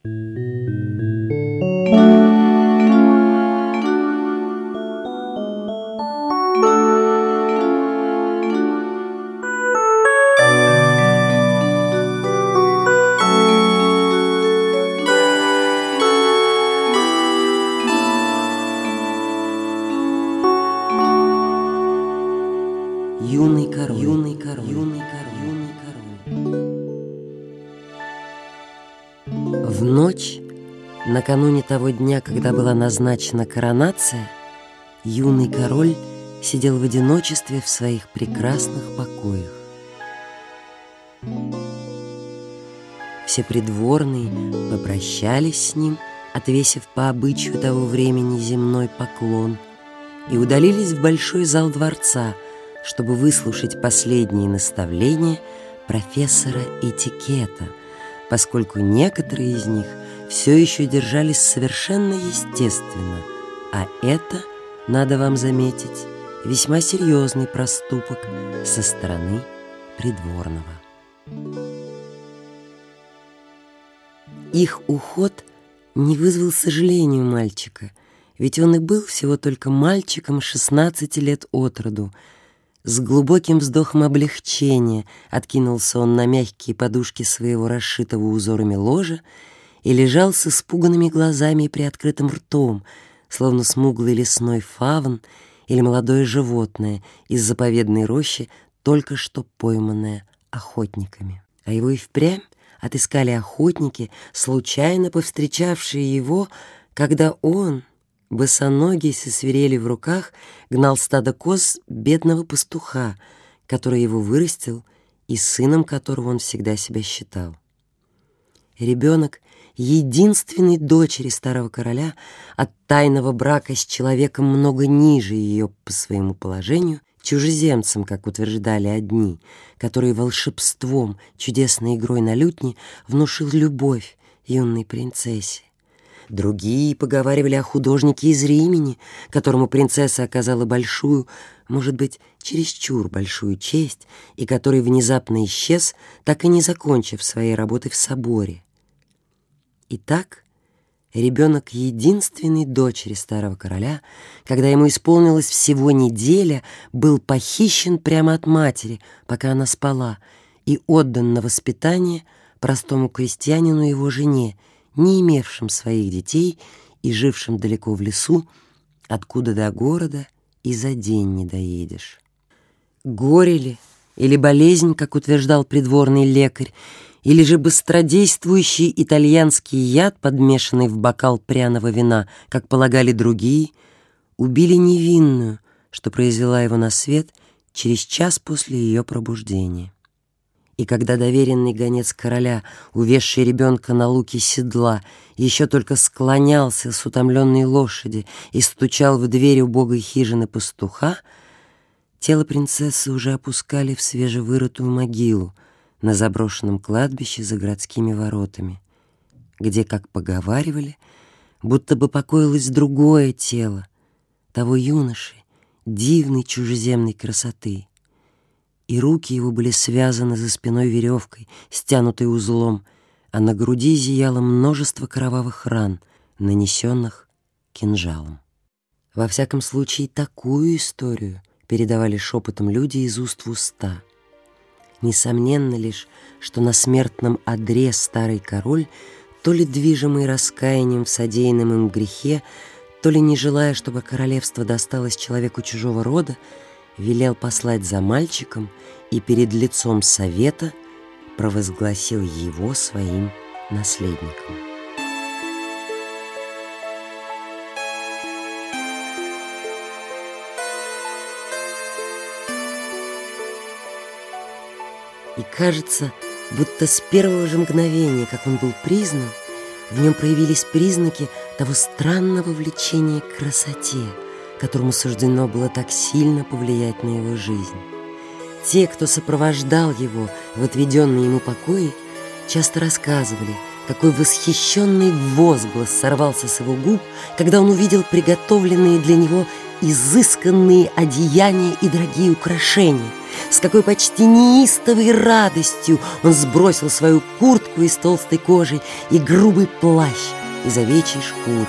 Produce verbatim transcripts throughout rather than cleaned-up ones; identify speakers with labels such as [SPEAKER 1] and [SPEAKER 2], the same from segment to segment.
[SPEAKER 1] Юный король, юный король, юный король, юный король. В ночь, накануне того дня, когда была назначена коронация, юный король сидел в одиночестве в своих прекрасных покоях. Все придворные попрощались с ним, отвесив по обычаю того времени земной поклон, и удалились в большой зал дворца, чтобы выслушать последние наставления профессора этикета, поскольку некоторые из них все еще держались совершенно естественно, а это, надо вам заметить, весьма серьезный проступок со стороны придворного. Их уход не вызвал сожаления у мальчика, ведь он и был всего только мальчиком шестнадцати лет от роду. С глубоким вздохом облегчения откинулся он на мягкие подушки своего расшитого узорами ложа и лежал с испуганными глазами и приоткрытым ртом, словно смуглый лесной фавн или молодое животное из заповедной рощи, только что пойманное охотниками. А его и впрямь отыскали охотники, случайно повстречавшие его, когда он, босоногий со свирелью в руках, гнал стадо коз бедного пастуха, который его вырастил и сыном которого он всегда себя считал. Ребенок единственной дочери старого короля от тайного брака с человеком много ниже ее по своему положению, чужеземцем, как утверждали одни, который волшебством, чудесной игрой на лютне внушил любовь юной принцессе. Другие поговаривали о художнике из Римени, которому принцесса оказала большую, может быть, чересчур большую честь, и который внезапно исчез, так и не закончив своей работы в соборе. Итак, ребенок единственной дочери старого короля, когда ему исполнилось всего неделя, был похищен прямо от матери, пока она спала, и отдан на воспитание простому крестьянину и его жене, не имевшим своих детей и жившим далеко в лесу, откуда до города и за день не доедешь. Горе ли или болезнь, как утверждал придворный лекарь, или же быстродействующий итальянский яд, подмешанный в бокал пряного вина, как полагали другие, убили невинную, что произвела его на свет через час после ее пробуждения. И когда доверенный гонец короля, увезший ребенка на луке седла, еще только склонялся с утомленной лошади и стучал в дверь убогой хижины пастуха, тело принцессы уже опускали в свежевырытую могилу на заброшенном кладбище за городскими воротами, где, как поговаривали, будто бы покоилось другое тело того юноши, дивной чужеземной красоты. И руки его были связаны за спиной веревкой, стянутой узлом, а на груди зияло множество кровавых ран, нанесенных кинжалом. Во всяком случае, такую историю передавали шепотом люди из уст в уста. Несомненно лишь, что на смертном одре старый король, то ли движимый раскаянием в содеянном им грехе, то ли не желая, чтобы королевство досталось человеку чужого рода, велел послать за мальчиком и перед лицом совета провозгласил его своим наследником. И кажется, будто с первого же мгновения, как он был признан, в нем проявились признаки того странного влечения к красоте, которому суждено было так сильно повлиять на его жизнь. Те, кто сопровождал его в отведенные ему покои, часто рассказывали, какой восхищенный возглас сорвался с его губ, когда он увидел приготовленные для него изысканные одеяния и дорогие украшения, с какой почти неистовой радостью он сбросил свою куртку из толстой кожи и грубый плащ из овечьей шкуры.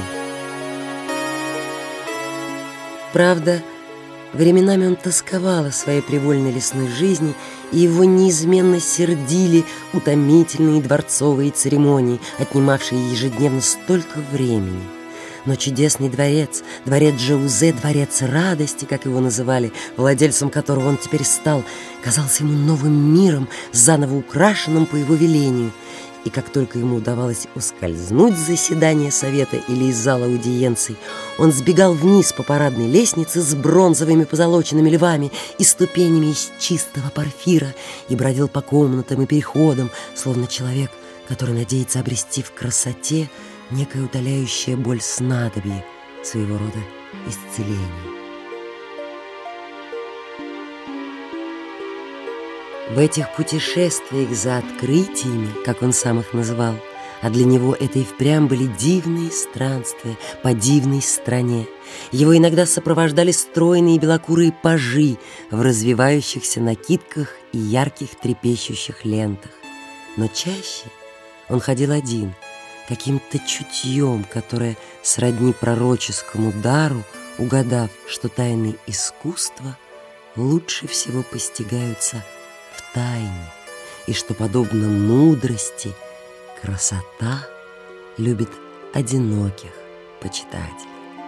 [SPEAKER 1] Правда, временами он тосковал о своей привольной лесной жизни, и его неизменно сердили утомительные дворцовые церемонии, отнимавшие ежедневно столько времени. Но чудесный дворец, дворец Джаузе, дворец радости, как его называли, владельцем которого он теперь стал, казался ему новым миром, заново украшенным по его велению. И как только ему удавалось ускользнуть с заседания совета или из зала аудиенций, он сбегал вниз по парадной лестнице с бронзовыми позолоченными львами и ступенями из чистого порфира и бродил по комнатам и переходам, словно человек, который надеется обрести в красоте некое утоляющее боль снадобье, своего рода исцеление. В этих путешествиях за открытиями, как он сам их называл, а для него это и впрямь были дивные странствия по дивной стране, его иногда сопровождали стройные белокурые пажи в развивающихся накидках и ярких трепещущих лентах. Но чаще он ходил один, каким-то чутьем, которое сродни пророческому дару, угадав, что тайны искусства лучше всего постигаются в тайне, и что, подобно мудрости, красота любит одиноких почитателей.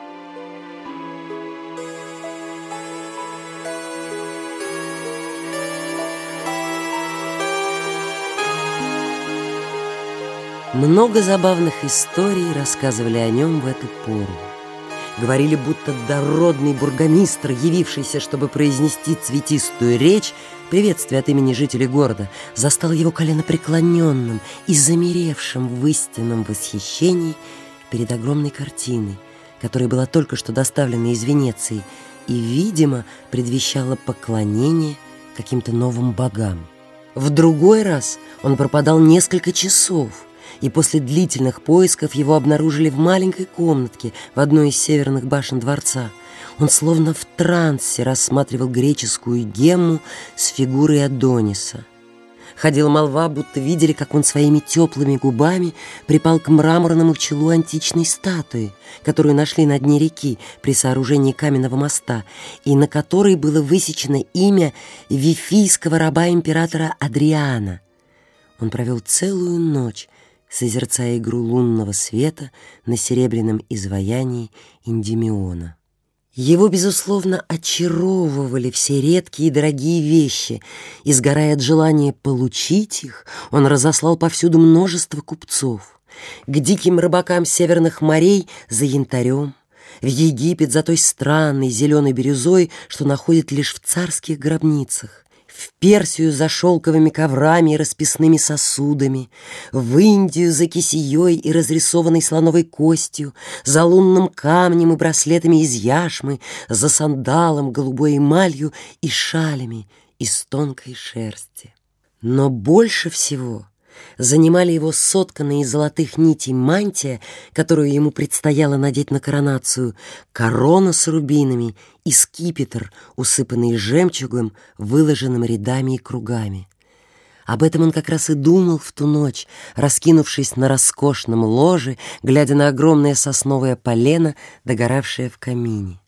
[SPEAKER 1] Много забавных историй рассказывали о нем в эту пору. Говорили, будто дородный бургомистр, явившийся, чтобы произнести цветистую речь, приветствие от имени жителей города, застал его коленопреклоненным и замеревшим в истинном восхищении перед огромной картиной, которая была только что доставлена из Венеции и, видимо, предвещала поклонение каким-то новым богам. В другой раз он пропадал несколько часов, и после длительных поисков его обнаружили в маленькой комнатке в одной из северных башен дворца. Он словно в трансе рассматривал греческую гемму с фигурой Адониса. Ходила молва, будто видели, как он своими теплыми губами припал к мраморному челу античной статуи, которую нашли на дне реки при сооружении каменного моста, и на которой было высечено имя вифийского раба императора Адриана. Он провел целую ночь, созерцая игру лунного света на серебряном изваянии Эндимиона. Его, безусловно, очаровывали все редкие и дорогие вещи, и, сгорая от желания получить их, он разослал повсюду множество купцов. К диким рыбакам северных морей за янтарем, в Египет за той странной зеленой бирюзой, что находят лишь в царских гробницах, в Персию за шелковыми коврами и расписными сосудами, в Индию за кисеей и разрисованной слоновой костью, за лунным камнем и браслетами из яшмы, за сандалом, голубой эмалью и шалями из тонкой шерсти. Но больше всего занимали его сотканные из золотых нитей мантия, которую ему предстояло надеть на коронацию, корона с рубинами и скипетр, усыпанный жемчугом, выложенным рядами и кругами. Об этом он как раз и думал в ту ночь, раскинувшись на роскошном ложе, глядя на огромное сосновое полено, догоравшее в камине.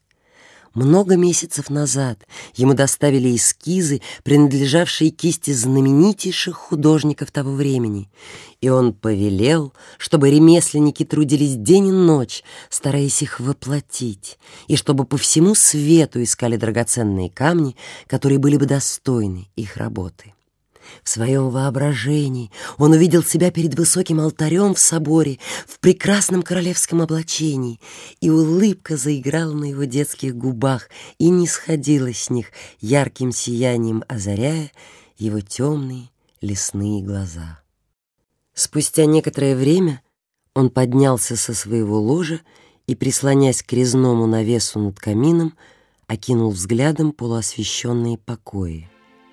[SPEAKER 1] Много месяцев назад ему доставили эскизы, принадлежавшие кисти знаменитейших художников того времени, и он повелел, чтобы ремесленники трудились день и ночь, стараясь их воплотить, и чтобы по всему свету искали драгоценные камни, которые были бы достойны их работы. В своем воображении он увидел себя перед высоким алтарем в соборе в прекрасном королевском облачении, и улыбка заиграла на его детских губах и не сходила с них, ярким сиянием озаряя его темные лесные глаза. Спустя некоторое время он поднялся со своего ложа и, прислонясь к резному навесу над камином, окинул взглядом полуосвещенные покои.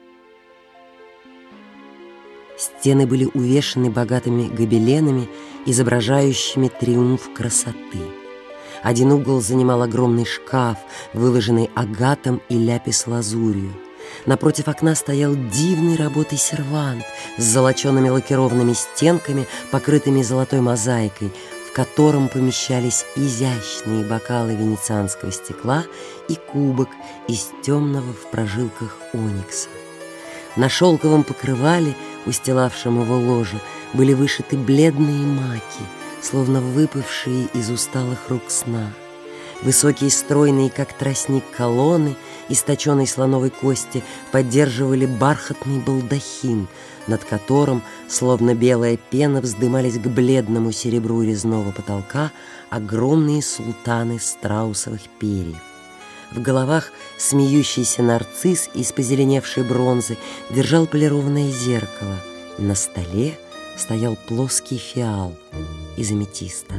[SPEAKER 1] Стены были увешаны богатыми гобеленами, изображающими триумф красоты. Один угол занимал огромный шкаф, выложенный агатом и ляпис-лазурью. Напротив окна стоял дивной работы сервант с золочеными лакированными стенками, покрытыми золотой мозаикой, в котором помещались изящные бокалы венецианского стекла и кубок из темного в прожилках оникса. На шелковом покрывале, устилавшем его ложе, были вышиты бледные маки, словно выпавшие из усталых рук сна. Высокие, стройные, как тростник, колонны из точеной слоновой кости поддерживали бархатный балдахин, над которым, словно белая пена, вздымались к бледному серебру резного потолка огромные султаны страусовых перьев. В головах смеющийся нарцисс из позеленевшей бронзы держал полированное зеркало. На столе стоял плоский фиал из аметиста.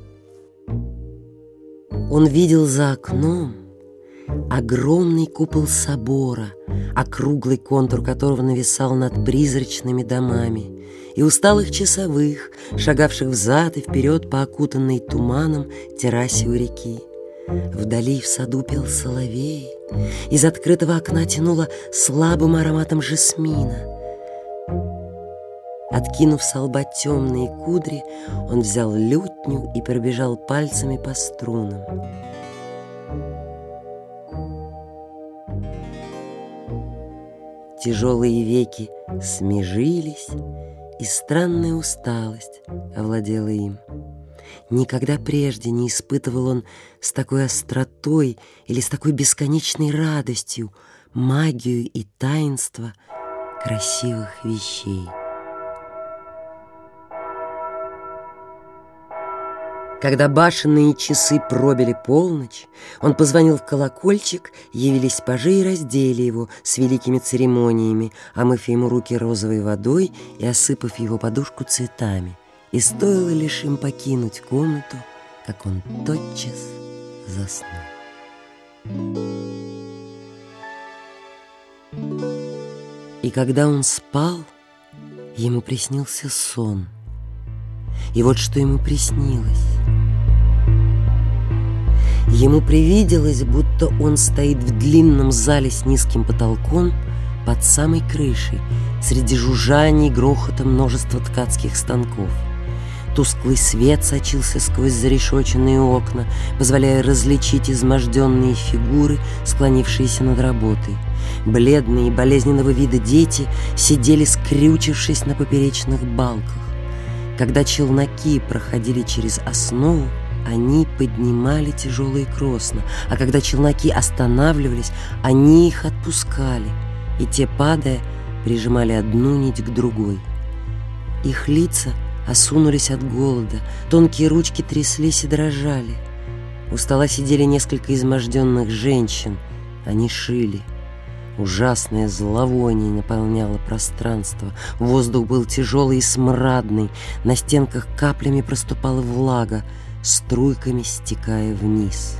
[SPEAKER 1] Он видел за окном огромный купол собора, округлый контур которого нависал над призрачными домами, и усталых часовых, шагавших взад и вперед по окутанной туманом террасе у реки. Вдали в саду пел соловей, из открытого окна тянуло слабым ароматом жасмина. Откинув со лба темные кудри, он взял лютню и пробежал пальцами по струнам. Тяжелые веки смежились, и странная усталость овладела им. Никогда прежде не испытывал он с такой остротой или с такой бесконечной радостью магию и таинство красивых вещей. Когда башенные часы пробили полночь, он позвонил в колокольчик, явились пажи и раздели его с великими церемониями, омыв ему руки розовой водой и осыпав его подушку цветами. И стоило лишь им покинуть комнату, как он тотчас заснул. И когда он спал, ему приснился сон. И вот что ему приснилось. Ему привиделось, будто он стоит в длинном зале с низким потолком под самой крышей, среди жужжаний и грохота множества ткацких станков. Тусклый свет сочился сквозь зарешоченные окна, позволяя различить изможденные фигуры, склонившиеся над работой. Бледные, болезненного вида дети сидели, скрючившись на поперечных балках. Когда челноки проходили через основу, они поднимали тяжелые кросна, а когда челноки останавливались, они их отпускали, и те, падая, прижимали одну нить к другой. Их лица осунулись от голода, тонкие ручки тряслись и дрожали. У стола сидели несколько изможденных женщин, они шили. Ужасное зловоние наполняло пространство. Воздух был тяжелый и смрадный, на стенках каплями проступала влага, струйками стекая вниз.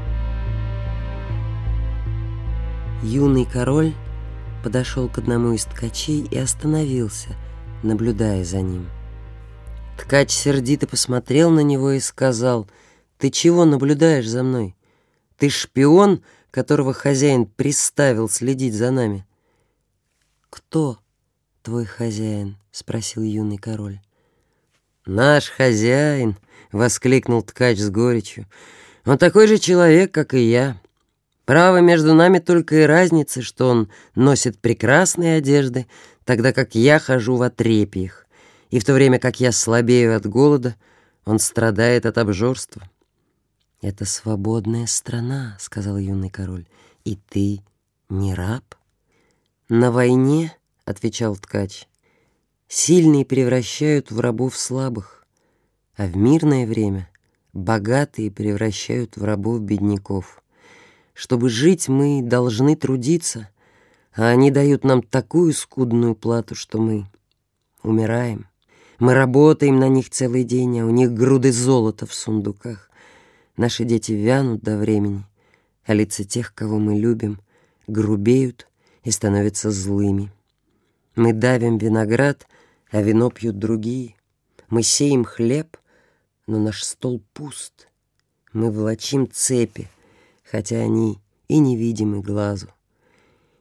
[SPEAKER 1] Юный король подошел к одному из ткачей и остановился, наблюдая за ним. Ткач сердито посмотрел на него и сказал: «Ты чего наблюдаешь за мной? Ты шпион, которого хозяин приставил следить за нами?» «Кто твой хозяин?» — спросил юный король. «Наш хозяин!» — воскликнул ткач с горечью. «Он такой же человек, как и я. Право, между нами только и разница, что он носит прекрасные одежды, тогда как я хожу в отрепьях, и в то время как я слабею от голода, он страдает от обжорства». «Это свободная страна», — сказал юный король, — «и ты не раб?» «На войне, — отвечал ткач, — сильные превращают в рабов слабых, а в мирное время богатые превращают в рабов бедняков. Чтобы жить, мы должны трудиться, а они дают нам такую скудную плату, что мы умираем. Мы работаем на них целый день, а у них груды золота в сундуках. Наши дети вянут до времени, а лица тех, кого мы любим, грубеют и становятся злыми. Мы давим виноград, а вино пьют другие. Мы сеем хлеб, но наш стол пуст. Мы волочим цепи, хотя они и невидимы глазу.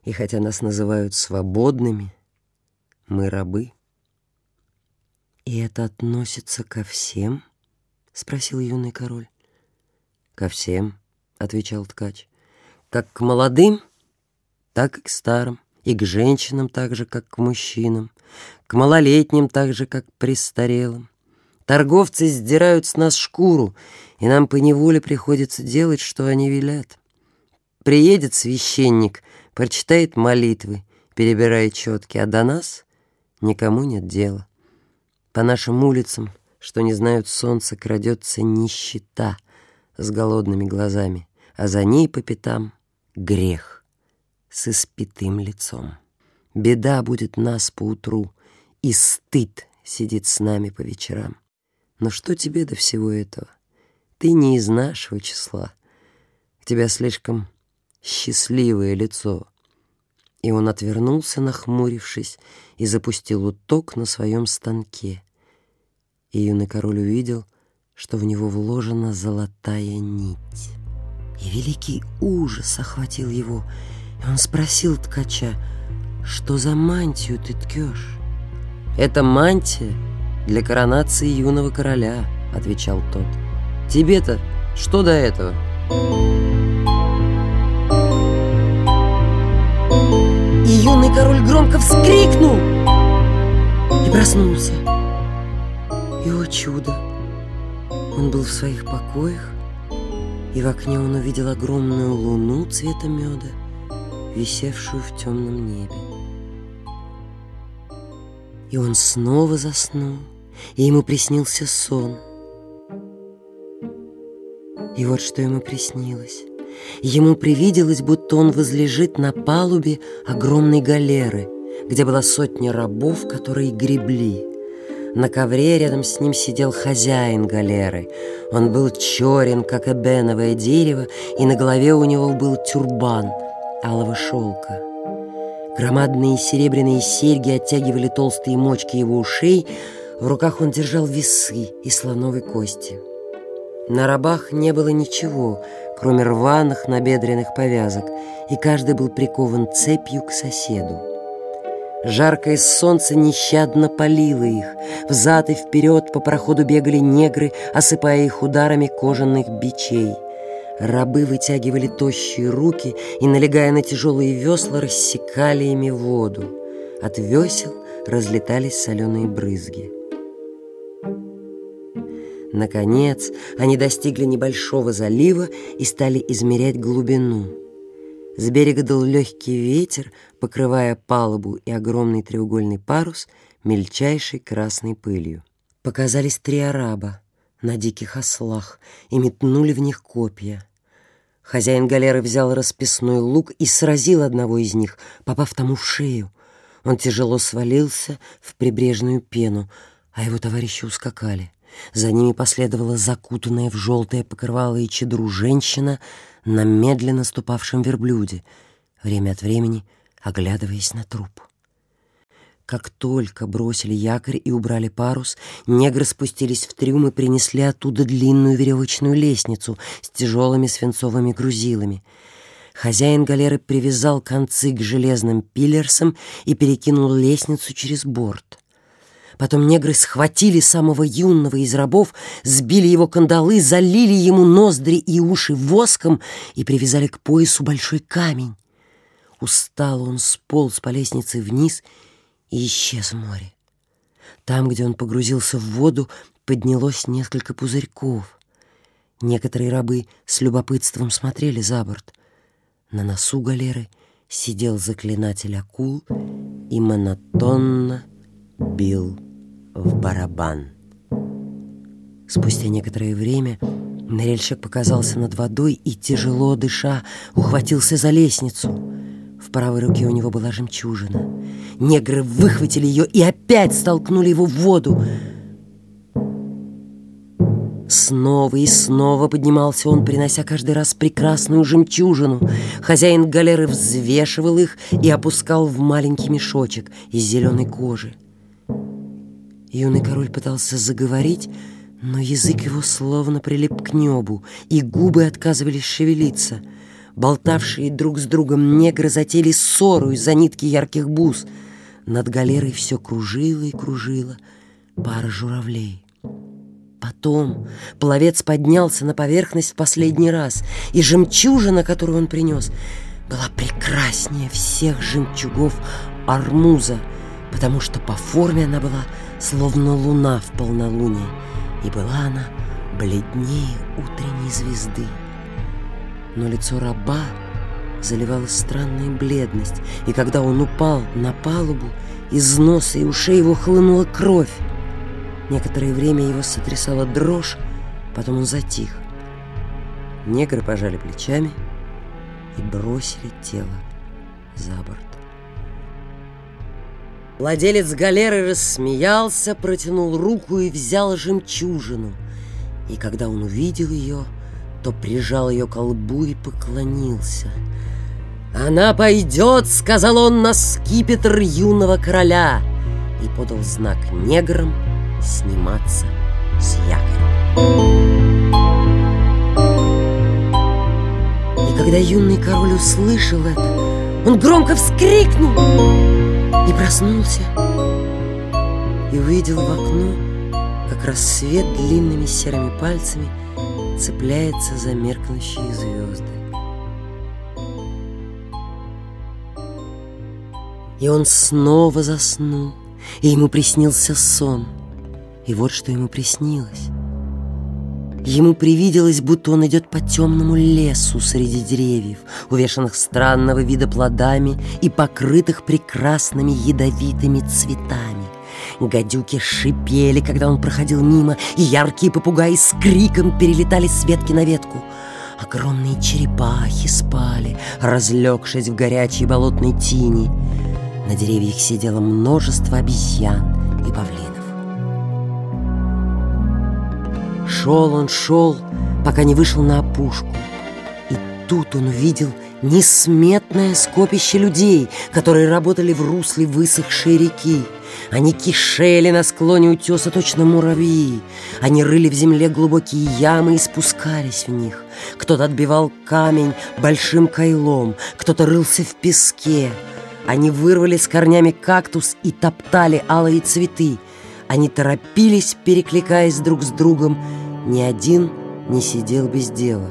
[SPEAKER 1] И хотя нас называют свободными, мы рабы». «И это относится ко всем?» — спросил юный король. «Ко всем», — отвечал ткач. «Как к молодым, так и к старым, и к женщинам так же, как к мужчинам, к малолетним так же, как к престарелым. Торговцы сдирают с нас шкуру, и нам поневоле приходится делать, что они велят. Приедет священник, прочитает молитвы, перебирая четки, а до нас никому нет дела. По нашим улицам, что не знают солнца, крадется нищета с голодными глазами, а за ней по пятам грех с испитым лицом. Беда будет нас поутру, и стыд сидит с нами по вечерам. Но что тебе до всего этого? Ты не из нашего числа. У тебя слишком счастливое лицо». И он отвернулся, нахмурившись, и запустил уток на своем станке. И юный король увидел, что в него вложена золотая нить. И великий ужас охватил его, и он спросил ткача: «Что за мантию ты ткешь?» «Это мантия для коронации юного короля», — отвечал тот. «Тебе-то что до этого?» И юный король громко вскрикнул и проснулся. И, о чудо, он был в своих покоях, и в окне он увидел огромную луну цвета меда, висевшую в темном небе. И он снова заснул, и ему приснился сон. И вот что ему приснилось. Ему привиделось, будто он возлежит на палубе огромной галеры, где была сотня рабов, которые гребли. На ковре рядом с ним сидел хозяин галеры. Он был черен, как эбеновое дерево, и на голове у него был тюрбан алого шелка. Громадные серебряные серьги оттягивали толстые мочки его ушей. В руках он держал весы из слоновой кости. На рабах не было ничего, кроме рваных набедренных повязок, и каждый был прикован цепью к соседу. Жаркое солнце нещадно палило их. Взад и вперед по проходу бегали негры, осыпая их ударами кожаных бичей. Рабы вытягивали тощие руки и, налегая на тяжелые весла, рассекали ими воду. От весел разлетались соленые брызги. Наконец, они достигли небольшого залива и стали измерять глубину. С берега дул легкий ветер, покрывая палубу и огромный треугольный парус мельчайшей красной пылью. Показались три араба на диких ослах и метнули в них копья. Хозяин галеры взял расписной лук и сразил одного из них, попав тому в шею. Он тяжело свалился в прибрежную пену, а его товарищи ускакали. За ними последовала закутанная в желтое покрывало и чадру женщина на медленно ступавшем верблюде, время от времени оглядываясь на труп. Как только бросили якорь и убрали парус, негры спустились в трюм и принесли оттуда длинную веревочную лестницу с тяжелыми свинцовыми грузилами. Хозяин галеры привязал концы к железным пилерсам и перекинул лестницу через борт. Потом негры схватили самого юного из рабов, сбили его кандалы, залили ему ноздри и уши воском и привязали к поясу большой камень. Устало он сполз по лестнице вниз и исчез в море. Там, где он погрузился в воду, поднялось несколько пузырьков. Некоторые рабы с любопытством смотрели за борт. На носу галеры сидел заклинатель акул и монотонно бил в барабан. Спустя некоторое время ныряльщик показался над водой и, тяжело дыша, ухватился за лестницу. В правой руке у него была жемчужина. Негры выхватили ее и опять столкнули его в воду. Снова и снова поднимался он, принося каждый раз прекрасную жемчужину. Хозяин галеры взвешивал их и опускал в маленький мешочек из зеленой кожи. Юный король пытался заговорить, но язык его словно прилип к небу, и губы отказывались шевелиться. Болтавшие друг с другом негры затеяли ссору из-за нитки ярких бус. Над галерой все кружило и кружило пара журавлей. Потом пловец поднялся на поверхность в последний раз, и жемчужина, которую он принес, была прекраснее всех жемчугов Ормуза, потому что по форме она была словно луна в полнолуние, и была она бледнее утренней звезды. Но лицо раба заливала странная бледность, и когда он упал на палубу, из носа и ушей его хлынула кровь. Некоторое время его сотрясала дрожь, потом он затих. Негры пожали плечами и бросили тело за борт. Владелец галеры рассмеялся, протянул руку и взял жемчужину. И когда он увидел ее, то прижал ее к лбу и поклонился. «Она пойдет, — сказал он, — на скипетр юного короля!» И подал знак неграм сниматься с якоря. И когда юный король услышал это, он громко вскрикнул и проснулся, и увидел в окно, как рассвет длинными серыми пальцами цепляется за меркнущие звезды. И он снова заснул, и ему приснился сон. И вот что ему приснилось. Ему привиделось, будто он идет по темному лесу среди деревьев, увешанных странного вида плодами и покрытых прекрасными ядовитыми цветами. Гадюки шипели, когда он проходил мимо, и яркие попугаи с криком перелетали с ветки на ветку. Огромные черепахи спали, разлегшись в горячей болотной тени. На деревьях сидело множество обезьян и павлинов. Шел он, шел, пока не вышел на опушку. И тут он увидел несметное скопище людей, которые работали в русле высохшей реки. Они кишели на склоне утеса точно муравьи. Они рыли в земле глубокие ямы и спускались в них. Кто-то отбивал камень большим кайлом, кто-то рылся в песке. Они вырвали с корнями кактус и топтали алые цветы. Они торопились, перекликаясь друг с другом. Ни один не сидел без дела.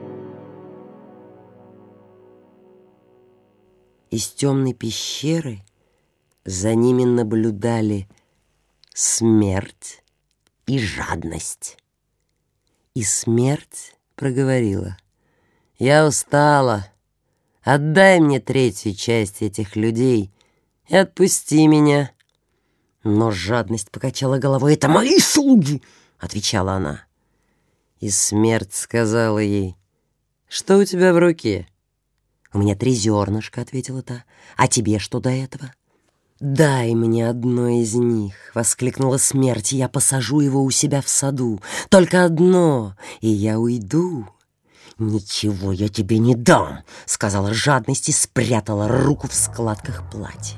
[SPEAKER 1] Из темной пещеры за ними наблюдали смерть и жадность. И смерть проговорила: «Я устала. Отдай мне третью часть этих людей и отпусти меня». Но жадность покачала головой. «Это мои слуги!» — отвечала она. И смерть сказала ей: «Что у тебя в руке?» «У меня три зернышка», — ответила та. «А тебе что до этого?» «Дай мне одно из них», — воскликнула смерть, — «я посажу его у себя в саду. Только одно, и я уйду». «Ничего я тебе не дам», — сказала жадность и спрятала руку в складках платья.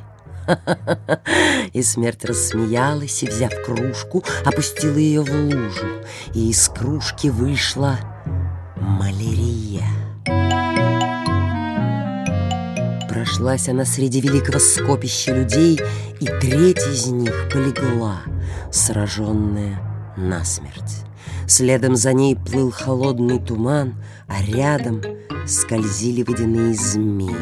[SPEAKER 1] И смерть рассмеялась и, взяв кружку, опустила ее в лужу, и из кружки вышла малярия. Прошлась она среди великого скопища людей, и треть из них полегла, сраженная насмерть. Следом за ней плыл холодный туман, а рядом скользили водяные змеи.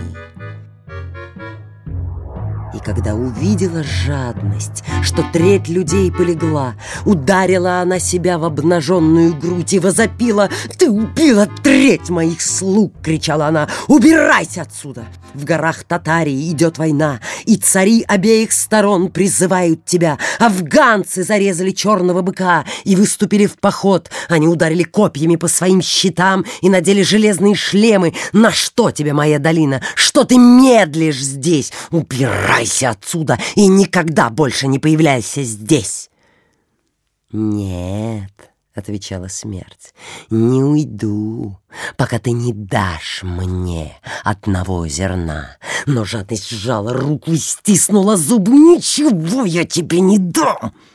[SPEAKER 1] И когда увидела жадность, что треть людей полегла, ударила она себя в обнаженную грудь и возопила: «Ты убила треть моих слуг!» — кричала она. «Убирайся отсюда! В горах Татарии идет война, и цари обеих сторон призывают тебя. Афганцы зарезали черного быка и выступили в поход. Они ударили копьями по своим щитам и надели железные шлемы. На что тебе моя долина? Что ты медлишь здесь? Убирайся отсюда и никогда больше не появляйся здесь!» «Нет», — отвечала смерть, — «не уйду, пока ты не дашь мне одного зерна». Но жадность сжала руку и стиснула зубы. «Ничего я тебе не дам!»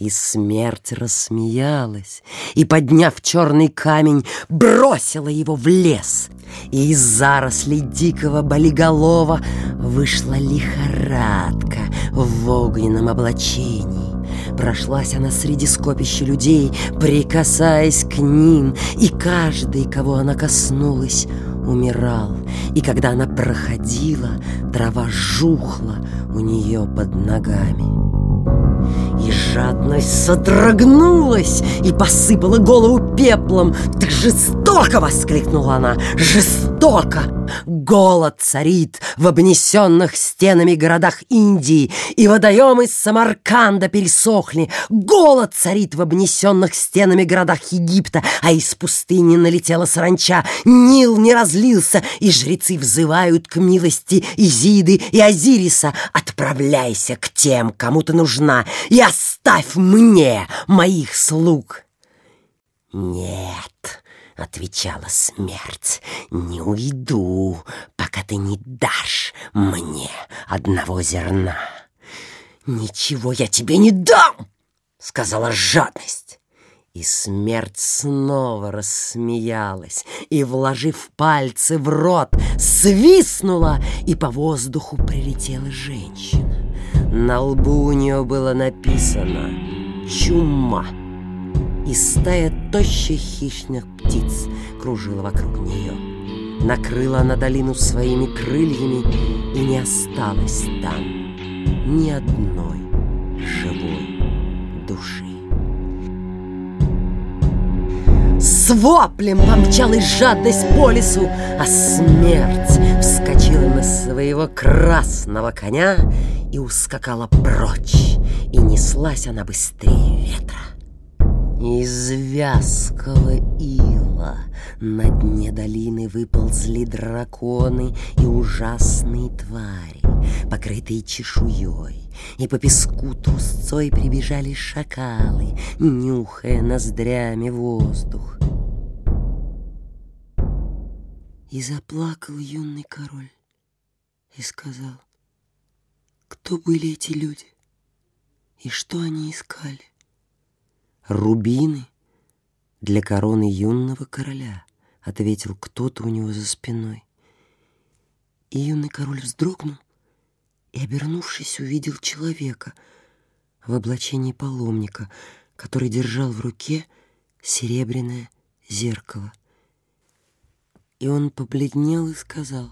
[SPEAKER 1] И смерть рассмеялась, и, подняв черный камень, бросила его в лес. И из зарослей дикого болиголова вышла лихорадка в огненном облачении. Прошлась она среди скопища людей, прикасаясь к ним, и каждый, кого она коснулась, умирал. И когда она проходила, трава жухла у нее под ногами. И жадность содрогнулась и посыпала голову пеплом. «Так жестоко!» — воскликнула она. «Жестоко! Голод царит в обнесенных стенами городах Индии, и водоемы Самарканда пересохли. Голод царит в обнесенных стенами городах Египта, а из пустыни налетела саранча. Нил не разлился, и жрецы взывают к милости Изиды и Азириса. Отправляйся к тем, кому ты нужна, и оставь мне моих слуг». «Нет», — отвечала смерть, — «не уйду, пока ты не дашь мне одного зерна». «Ничего я тебе не дам», — сказала жадность. И смерть снова рассмеялась и, вложив пальцы в рот, свистнула, и по воздуху прилетела женщина. На лбу у нее было написано «Чума», и стая тощих хищных птиц кружила вокруг нее. Накрыла она долину своими крыльями, и не осталось там ни одной живой души. С воплем помчалась жадность по лесу, а смерть вскочила на своего красного коня и ускакала прочь, и неслась она быстрее ветра. Из вязкого ила на дне долины выползли драконы и ужасные твари, покрытые чешуей, и по песку трусцой прибежали шакалы, нюхая ноздрями воздух. И заплакал юный король и сказал: кто были эти люди и что они искали? «Рубины для короны юного короля», — ответил кто-то у него за спиной. И юный король вздрогнул и, обернувшись, увидел человека в облачении паломника, который держал в руке серебряное зеркало. И он побледнел и сказал: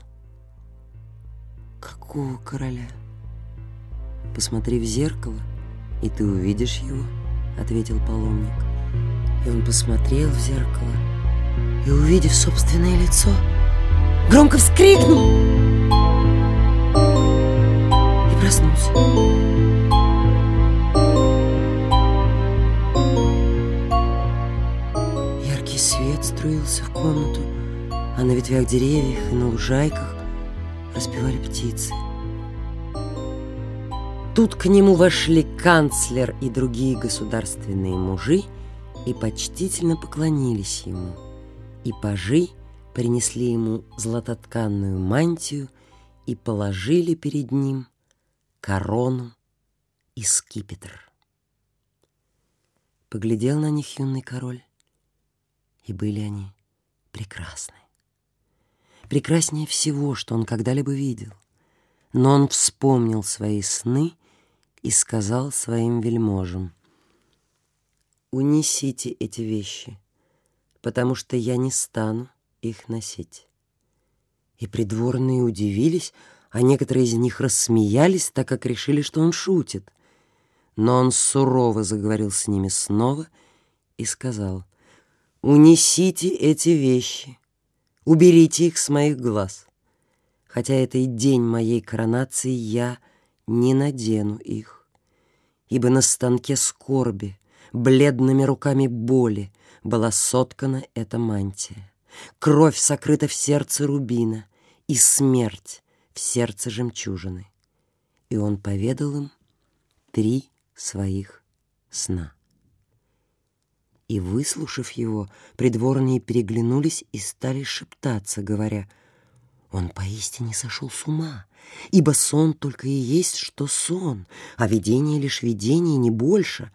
[SPEAKER 1] «Какого короля?» «Посмотри в зеркало, и ты увидишь его», — ответил паломник. И он посмотрел в зеркало и, увидев собственное лицо, громко вскрикнул и проснулся. Яркий свет струился в комнату, а на ветвях деревьев и на лужайках распевали птицы. Тут к нему вошли канцлер и другие государственные мужи и почтительно поклонились ему, и пажи принесли ему златотканную мантию и положили перед ним корону и скипетр. Поглядел на них юный король, и были они прекрасны. Прекраснее всего, что он когда-либо видел. Но он вспомнил свои сны и сказал своим вельможам: «Унесите эти вещи, потому что я не стану их носить». И придворные удивились, а некоторые из них рассмеялись, так как решили, что он шутит. Но он сурово заговорил с ними снова и сказал: «Унесите эти вещи, уберите их с моих глаз. Хотя это и день моей коронации, я не надену их, ибо на станке скорби, бледными руками боли была соткана эта мантия. Кровь сокрыта в сердце рубина, и смерть в сердце жемчужины». И он поведал им три своих сна. И, выслушав его, придворные переглянулись и стали шептаться, говоря: «Он поистине сошел с ума, ибо сон только и есть, что сон, а видение лишь видение, не больше.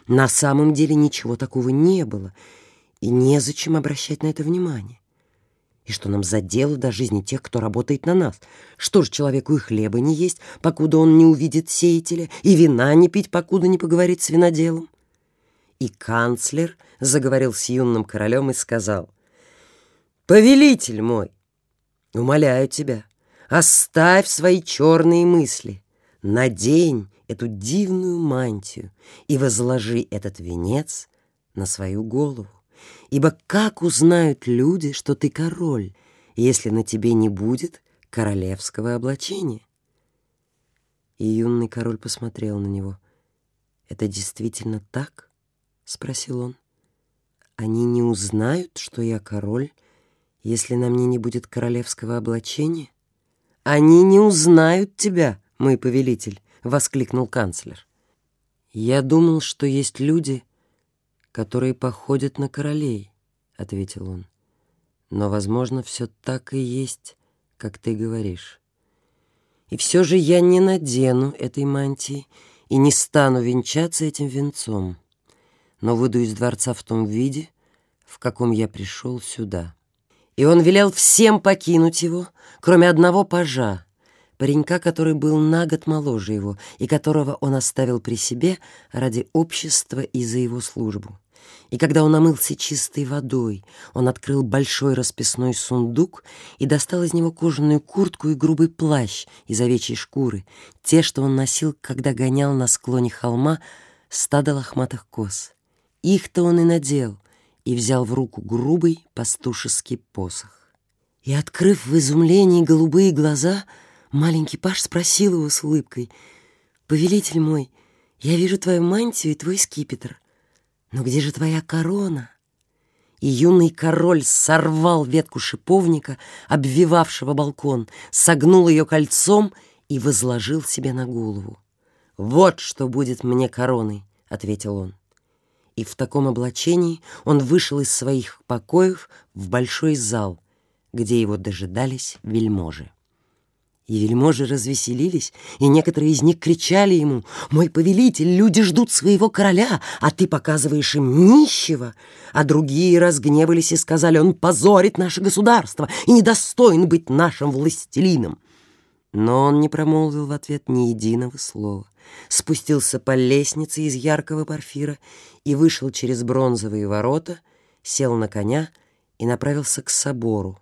[SPEAKER 1] На самом деле ничего такого не было, и незачем обращать на это внимание. И что нам за дело до жизни тех, кто работает на нас? Что ж человеку и хлеба не есть, покуда он не увидит сеятеля, и вина не пить, покуда не поговорит с виноделом? И канцлер заговорил с юным королем и сказал: «Повелитель мой, умоляю тебя, оставь свои черные мысли, надень эту дивную мантию и возложи этот венец на свою голову. Ибо как узнают люди, что ты король, если на тебе не будет королевского облачения?» И юный король посмотрел на него. «Это действительно так?» — спросил он. «Они не узнают, что я король, если на мне не будет королевского облачения?» «Они не узнают тебя, мой повелитель!» — воскликнул канцлер. «Я думал, что есть люди, которые походят на королей», — ответил он. «Но, возможно, все так и есть, как ты говоришь. И все же я не надену этой мантии и не стану венчаться этим венцом, но выйду из дворца в том виде, в каком я пришел сюда». И он велел всем покинуть его, кроме одного пажа, паренька, который был на год моложе его и которого он оставил при себе ради общества и за его службу. И когда он омылся чистой водой, он открыл большой расписной сундук и достал из него кожаную куртку и грубый плащ из овечьей шкуры, те, что он носил, когда гонял на склоне холма стадо лохматых коз. Их-то он и надел, и взял в руку грубый пастушеский посох. И, открыв в изумлении голубые глаза, маленький паж спросил его с улыбкой: «Повелитель мой, я вижу твою мантию и твой скипетр, но где же твоя корона?» И юный король сорвал ветку шиповника, обвивавшего балкон, согнул ее кольцом и возложил себе на голову. «Вот что будет мне короной», — ответил он. И в таком облачении он вышел из своих покоев в большой зал, где его дожидались вельможи. И вельможи развеселились, и некоторые из них кричали ему: «Мой повелитель, люди ждут своего короля, а ты показываешь им нищего!» А другие разгневались и сказали: «Он позорит наше государство и недостоин быть нашим властелином!» Но он не промолвил в ответ ни единого слова, спустился по лестнице из яркого порфира и вышел через бронзовые ворота, сел на коня и направился к собору.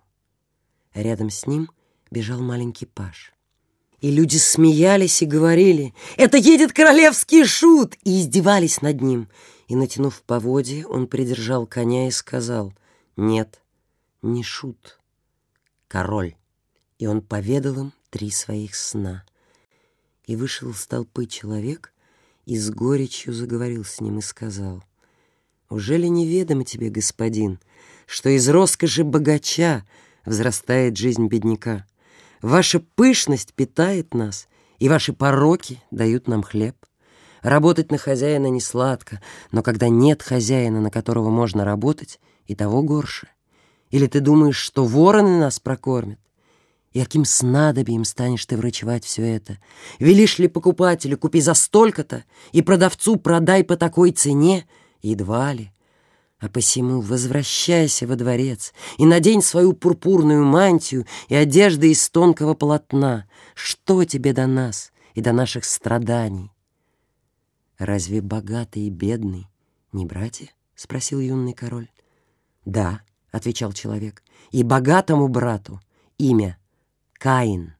[SPEAKER 1] Рядом с ним бежал маленький паж. И люди смеялись и говорили: «Это едет королевский шут!» и издевались над ним. И, натянув поводья, он придержал коня и сказал: «Нет, не шут, король». И он поведал им три своих сна. И вышел из толпы человек и с горечью заговорил с ним и сказал: «Ужели неведомо тебе, господин, что из роскоши богача взрастает жизнь бедняка? Ваша пышность питает нас, и ваши пороки дают нам хлеб. Работать на хозяина не сладко, но когда нет хозяина, на которого можно работать, и того горше. Или ты думаешь, что вороны нас прокормят? И каким снадобьем станешь ты врачевать все это? Велишь ли покупателю: купи за столько-то, и продавцу продай по такой цене? Едва ли. А посему возвращайся во дворец и надень свою пурпурную мантию и одежды из тонкого полотна. Что тебе до нас и до наших страданий?» «Разве богатый и бедный не братья?» — спросил юный король. «Да», — отвечал человек, — «и богатому брату имя Каин».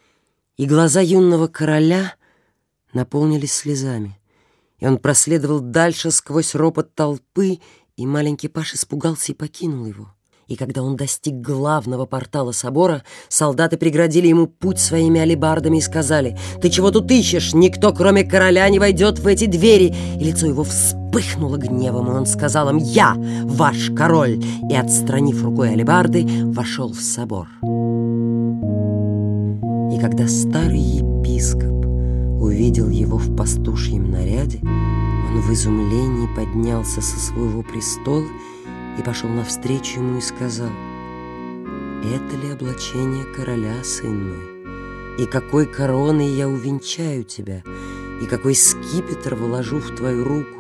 [SPEAKER 1] И глаза юного короля наполнились слезами, и он проследовал дальше сквозь ропот толпы, и маленький паж испугался и покинул его. И когда он достиг главного портала собора, солдаты преградили ему путь своими алебардами и сказали: «Ты чего тут ищешь? Никто, кроме короля, не войдет в эти двери!» И лицо его вспыхнуло гневом, и он сказал им: «Я ваш король!» И, отстранив рукой алебарды, вошел в собор. И когда старый епископ увидел его в пастушьем наряде, он в изумлении поднялся со своего престола и пошел навстречу ему и сказал: «Это ли облачение короля, сын мой? И какой короной я увенчаю тебя, и какой скипетр вложу в твою руку?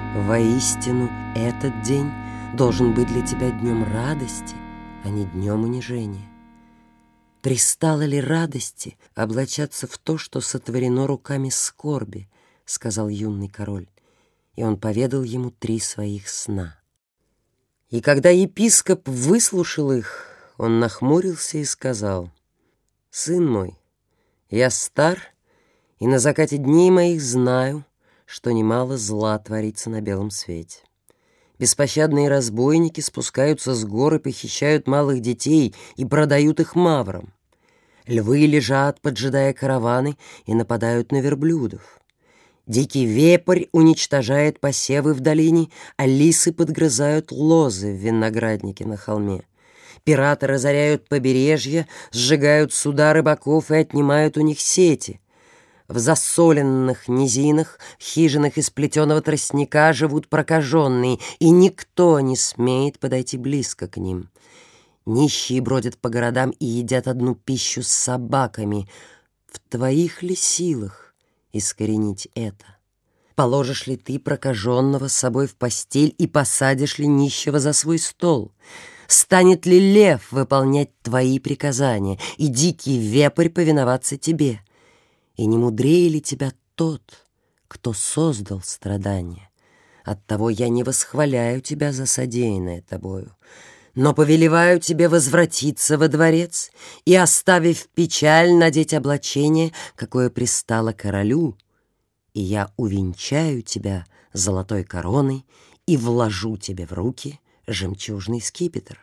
[SPEAKER 1] Воистину, этот день должен быть для тебя днем радости, а не днем унижения. «Пристало ли радости облачаться в то, что сотворено руками скорби?» — сказал юный король, и он поведал ему три своих сна. И когда епископ выслушал их, он нахмурился и сказал: «Сын мой, я стар, и на закате дней моих знаю, что немало зла творится на белом свете. Беспощадные разбойники спускаются с гор и похищают малых детей и продают их маврам. Львы лежат, поджидая караваны, и нападают на верблюдов. Дикий вепрь уничтожает посевы в долине, а лисы подгрызают лозы в винограднике на холме. Пираты разоряют побережья, сжигают суда рыбаков и отнимают у них сети. В засоленных низинах, в хижинах из плетеного тростника живут прокаженные, и никто не смеет подойти близко к ним. Нищие бродят по городам и едят одну пищу с собаками. В твоих ли силах искоренить это? Положишь ли ты прокаженного с собой в постель и посадишь ли нищего за свой стол? Станет ли лев выполнять твои приказания и дикий вепрь повиноваться тебе? И не мудрее ли тебя тот, кто создал страдания? Оттого я не восхваляю тебя за содеянное тобою, но повелеваю тебе возвратиться во дворец и, оставив печаль, надеть облачение, какое пристало королю, и я увенчаю тебя золотой короной и вложу тебе в руки жемчужный скипетр.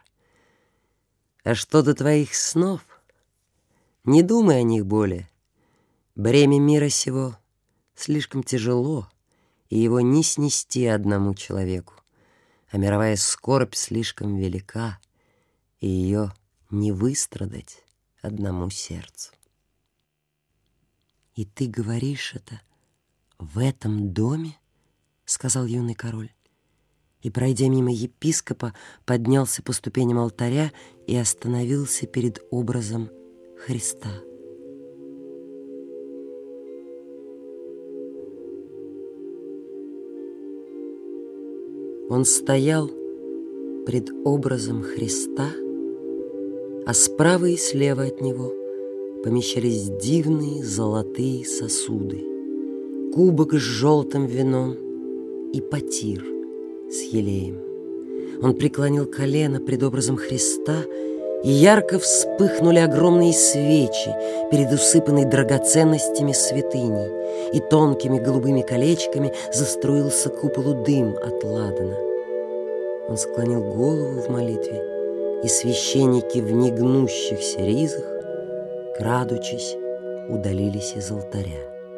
[SPEAKER 1] А что до твоих снов, не думай о них более. Бремя мира сего слишком тяжело, и его не снести одному человеку, а мировая скорбь слишком велика, и ее не выстрадать одному сердцу. «И ты говоришь это в этом доме?» — сказал юный король, и, пройдя мимо епископа, поднялся по ступеням алтаря и остановился перед образом Христа. Он стоял пред образом Христа, а справа и слева от него помещались дивные золотые сосуды, кубок с желтым вином и потир с елеем. Он преклонил колено пред образом Христа, и ярко вспыхнули огромные свечи перед усыпанной драгоценностями святыней, и тонкими голубыми колечками заструился к куполу дым от ладана. Он склонил голову в молитве, и священники в негнущихся ризах, крадучись, удалились из алтаря.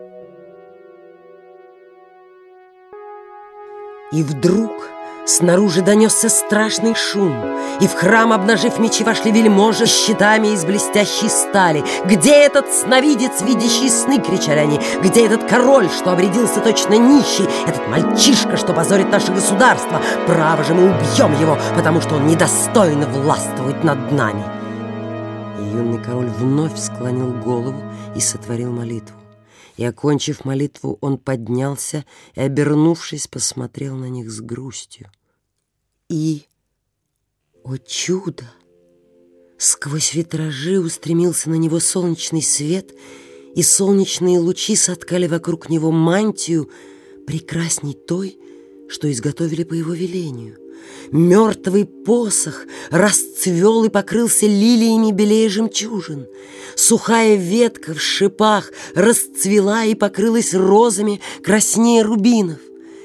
[SPEAKER 1] И вдруг снаружи донесся страшный шум, и в храм, обнажив мечи, вошли вельможи с щитами из блестящей стали. «Где этот сновидец, видящий сны?» — кричали они. «Где этот король, что обрядился точно нищий? Этот мальчишка, что позорит наше государство? Право же, мы убьем его, потому что он недостойно властвует над нами!» И юный король вновь склонил голову и сотворил молитву. И, окончив молитву, он поднялся и, обернувшись, посмотрел на них с грустью. И, о чудо! Сквозь витражи устремился на него солнечный свет, и солнечные лучи соткали вокруг него мантию прекрасней той, что изготовили по его велению. Мертвый посох расцвел и покрылся лилиями белее жемчужин. Сухая ветка в шипах расцвела и покрылась розами краснее рубинов.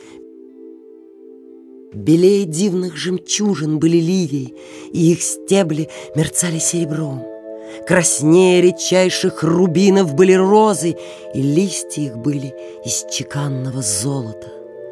[SPEAKER 1] Белее дивных жемчужин были лилии, и их стебли мерцали серебром. Краснее редчайших рубинов были розы, и листья их были из чеканного золота.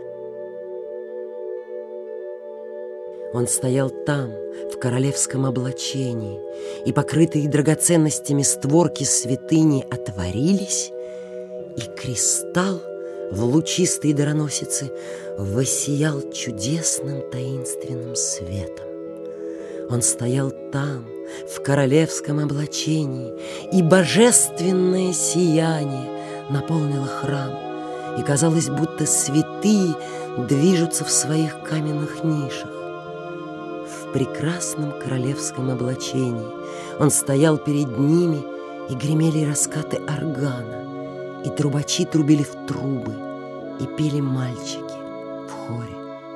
[SPEAKER 1] Он стоял там, в королевском облачении, и покрытые драгоценностями створки святыни отворились, и кристалл в лучистой дароносице воссиял чудесным таинственным светом. Он стоял там, в королевском облачении, и божественное сияние наполнило храм, и казалось, будто святые движутся в своих каменных нишах. В прекрасном королевском облачении он стоял перед ними, и гремели раскаты органа, и трубачи трубили в трубы, и пели мальчики в хоре.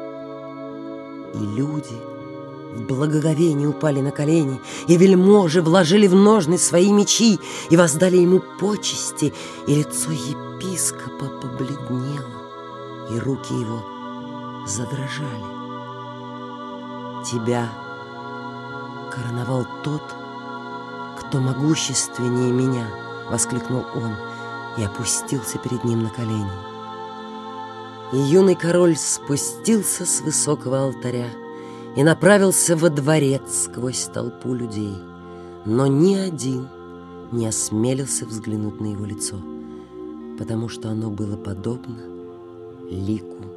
[SPEAKER 1] И люди в благоговении упали на колени, и вельможи вложили в ножны свои мечи и воздали ему почести, и лицо епископа побледнело, и руки его задрожали. Тебя короновал тот, кто могущественнее меня, — воскликнул он и опустился перед ним на колени. И юный король спустился с высокого алтаря и направился во дворец сквозь толпу людей, но ни один не осмелился взглянуть на его лицо, потому что оно было подобно лику